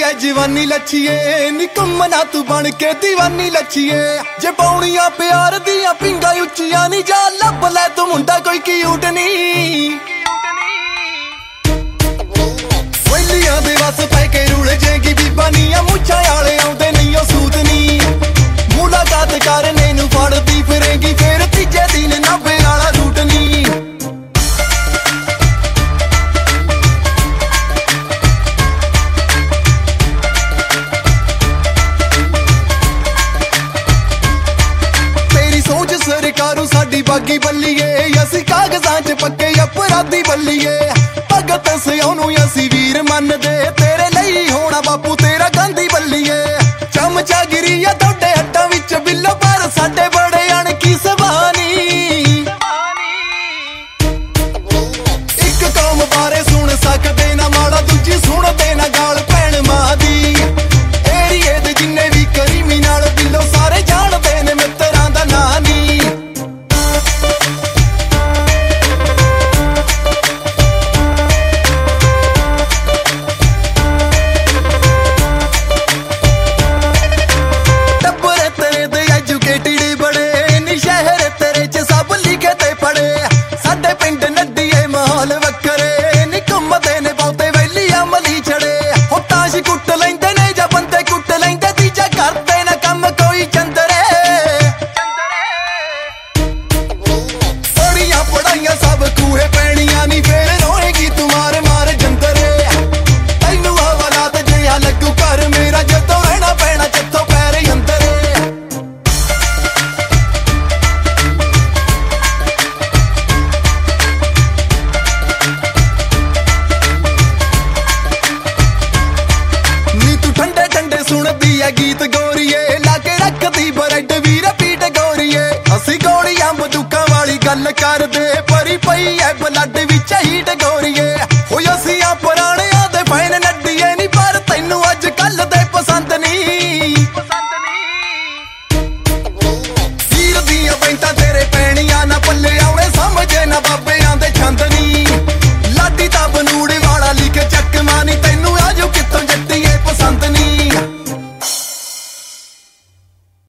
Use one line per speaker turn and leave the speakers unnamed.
ਐ ਜਵਾਨੀ ਲੱਛੀਏ ਨੀ ਘੁੰਮਣਾ ਤੂੰ ਬਣ ਕੇ ਦੀਵਾਨੀ ਲੱਛੀਏ ਜੇ ਪੌਣੀਆਂ ਪਿਆਰ ਦੀਆਂ ਪਿੰਗਾਂ ਉੱਚੀਆਂ ਨੀ ਜਾ ਲੱਭ ਲੈ ਤੂੰ ਮੁੰਡਾ ਕੋਈ ਕਿਊਟ ਨੀ ਵੈਲੀਆਂ ਦੇ ਵਸ ਪੈ ਕੇ ਰੁਲ ਜੇਗੀ ਬੀਬਾ ਨੀ ਆ ਮੁੱਛਾਂ ਵਾਲੇ ਆਉਂਦੇ ਨਹੀਂ ਉਹ ਸੂਤ ਨੀ ਮੁਲਾਕਾਤ ਕਰਨੇ ਨੂੰ ਫੜਦੀ ਫਿਰੇਗੀ ਫੇਰ ਤੀਜੇ ਦਿਨ ਨਾਭੇ ਵਾਲਾ ਰੂਟ ਨੀ सरकारू साडी बागी बल्लीए असी कागजां च पक्के अपराधी बल्लीए भगत सियानू असी वीर मनदे तेरे लई होना बापू तेरा गांधी बल्लीए चमचा गिरिया तोड़े हट्टां विच बिल्लो पर साडे बड़े अणकी सवानी एक कौम बारे सुन सकदे ना माड़ा दूजी सुणदे ना गाल भैण मां दी एरिए दे जिन्ने भी क्रिमिनल बिल्लो सारे जानदे ने मित्तरां दा नां नी गीत गोरीए लाके रखदी ब्रेड वी रिपीट गोरीए असी गोलियां बंदूकां वाली गल करदे परी पई ऐ ब्लड विच हीट गोरीए